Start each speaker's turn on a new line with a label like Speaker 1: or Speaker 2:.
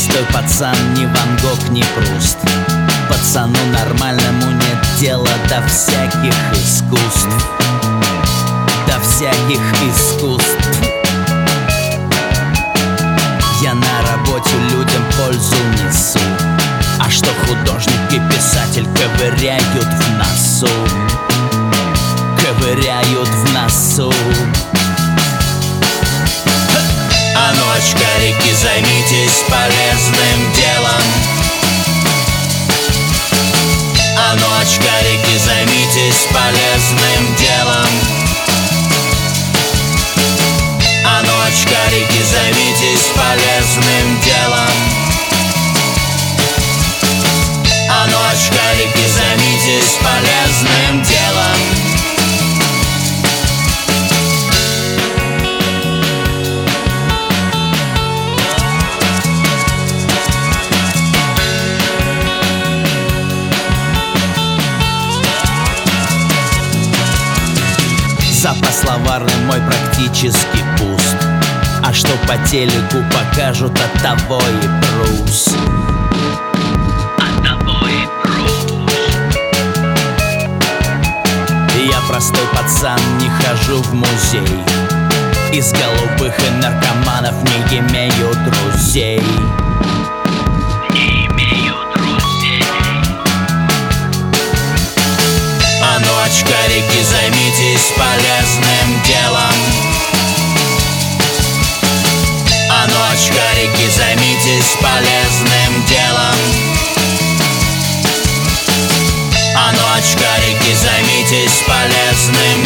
Speaker 1: простой пацан, ни Ван Гог, ни Пруст. Пацану нормальному нет дела до всяких искусств. До всяких искусств. Я на работе людям пользу несу. А что художник и писатель ковыряют в носу. Ковыряют в носу.
Speaker 2: А ну, очкарики, займитесь полезным делом. А ну, очкарики, займитесь полезным делом. А ну, очкарики, займитесь полезным делом. А ну, очкарики, займитесь полезным делом.
Speaker 1: Запас словарный мой практически пуст. А что по телеку покажут, от того и прусь. От того и прусь. Я простой пацан, не хожу в музей. Из голубых и наркоманов не имею друзей. Не имею друзей.
Speaker 2: А ну, очкарики, займитесь полезным делом. А ну, очкарики, займитесь полезным делом. А ну, очкарики, займитесь полезным